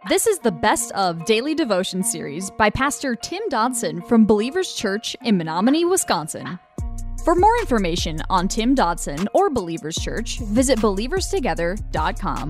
This is the Best of Daily Devotion series by Pastor Tim Dodson from Believers Church in Menominee, Wisconsin. For more information on Tim Dodson or Believers Church, visit believerstogether.com.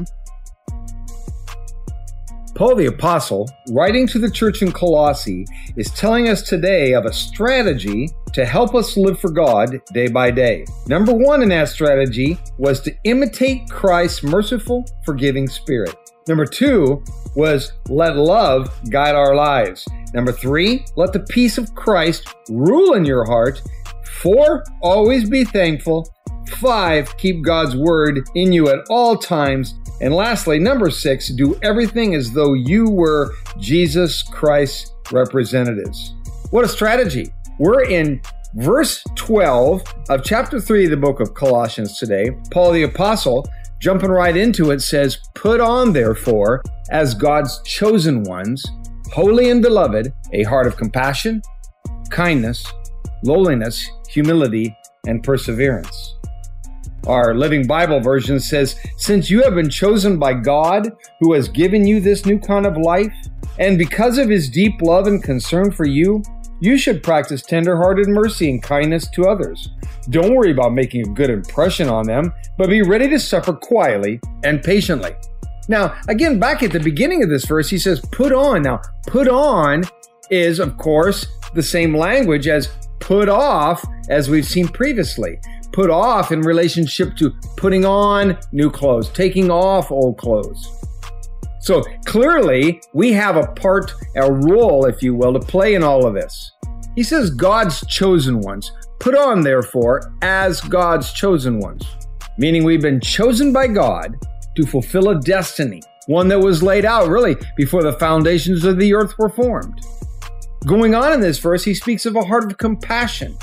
Paul the Apostle, writing to the church in Colossae, is telling us today of a strategy to help us live for God day by day. Number one in that strategy was to imitate Christ's merciful, forgiving spirit. Number two was let love guide our lives. Number three, let the peace of Christ rule in your heart. 4, always be thankful. 5, keep God's word in you at all times. And lastly, number 6, do everything as though you were Jesus Christ's representatives. What a strategy. We're in verse 12 of chapter 3 of the book of Colossians today. Paul the Apostle, jumping right into it, says, "Put on, therefore, as God's chosen ones, holy and beloved, a heart of compassion, kindness, lowliness, humility, and perseverance." Our Living Bible version says, "Since you have been chosen by God, who has given you this new kind of life, and because of his deep love and concern for you, you should practice tender-hearted mercy and kindness to others. Don't worry about making a good impression on them, but be ready to suffer quietly and patiently." Now, again, back at the beginning of this verse, he says, put on. Now, put on is, of course, the same language as put off, as we've seen previously. Put off in relationship to putting on new clothes, taking off old clothes. So clearly, we have a role, if you will, to play in all of this. He says, God's chosen ones. Put on, therefore, as God's chosen ones. Meaning we've been chosen by God to fulfill a destiny, one that was laid out really before the foundations of the earth were formed. Going on in this verse, he speaks of a heart of compassion.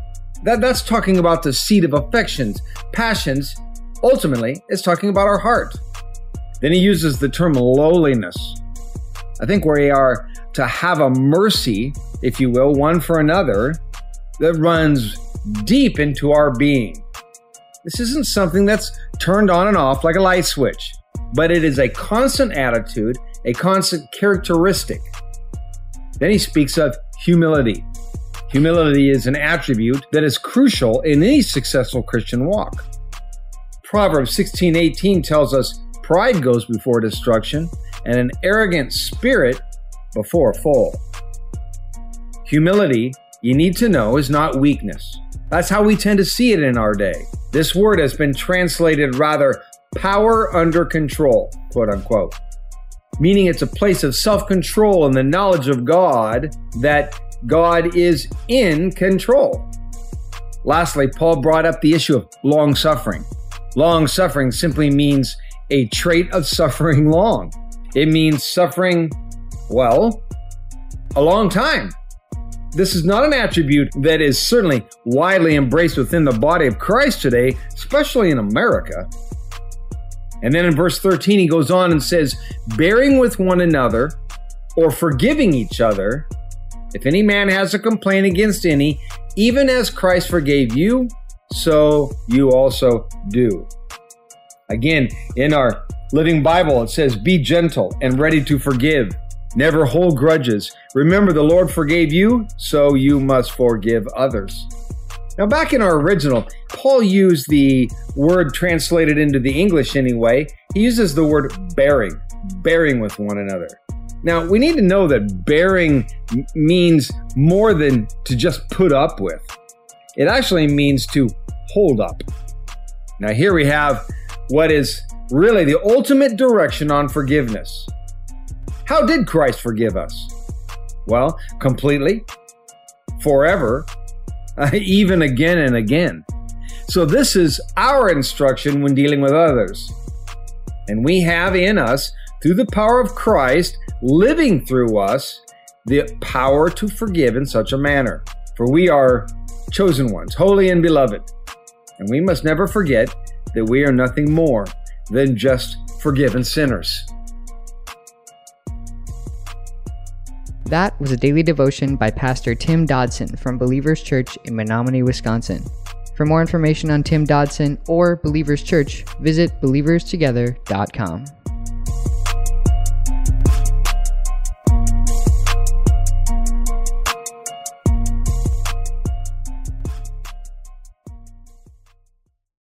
That's talking about the seat of affections. Passions, ultimately, is talking about our heart. Then he uses the term lowliness. I think we are to have a mercy, if you will, one for another, that runs deep into our being. This isn't something that's turned on and off like a light switch, but it is a constant attitude, a constant characteristic. Then he speaks of humility. Humility is an attribute that is crucial in any successful Christian walk. Proverbs 16:18 tells us, "Pride goes before destruction, and an arrogant spirit before a fall." Humility, you need to know, is not weakness. That's how we tend to see it in our day. This word has been translated rather power under control, quote unquote, meaning it's a place of self-control and the knowledge of God, that God is in control. Lastly, Paul brought up the issue of long-suffering. Long-suffering simply means a trait of suffering long. It means suffering, well, a long time. This is not an attribute that is certainly widely embraced within the body of Christ today, especially in America. And then in verse 13, he goes on and says, "Bearing with one another or forgiving each other, if any man has a complaint against any, even as Christ forgave you, so you also do." Again, in our Living Bible, it says, "Be gentle and ready to forgive. Never hold grudges. Remember, the Lord forgave you, so you must forgive others." Now, back in our original, Paul used the word translated into the English anyway. He uses the word bearing with one another. Now, we need to know that bearing means more than to just put up with. It actually means to hold up. Now, here we have what is really the ultimate direction on forgiveness. How did Christ forgive us? Well, completely, forever, even again and again. So this is our instruction when dealing with others. And we have in us, through the power of Christ living through us, the power to forgive in such a manner. For we are chosen ones, holy and beloved. And we must never forget that we are nothing more than just forgiven sinners. That was a daily devotion by Pastor Tim Dodson from Believers Church in Menominee, Wisconsin. For more information on Tim Dodson or Believers Church, visit believerstogether.com.